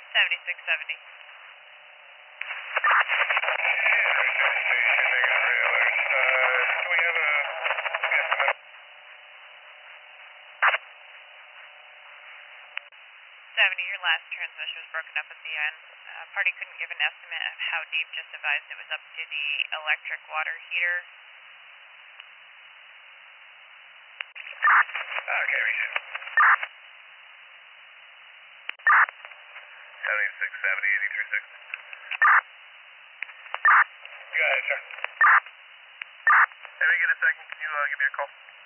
7670. Do we have a estimate? 70, your last transmission was broken up at the end. Party couldn't give an estimate of how deep, just advised it was up to the electric water heater. Okay, reach it. 7670, 8360. Got it, sir. Hey, we get a second, can you give me a call?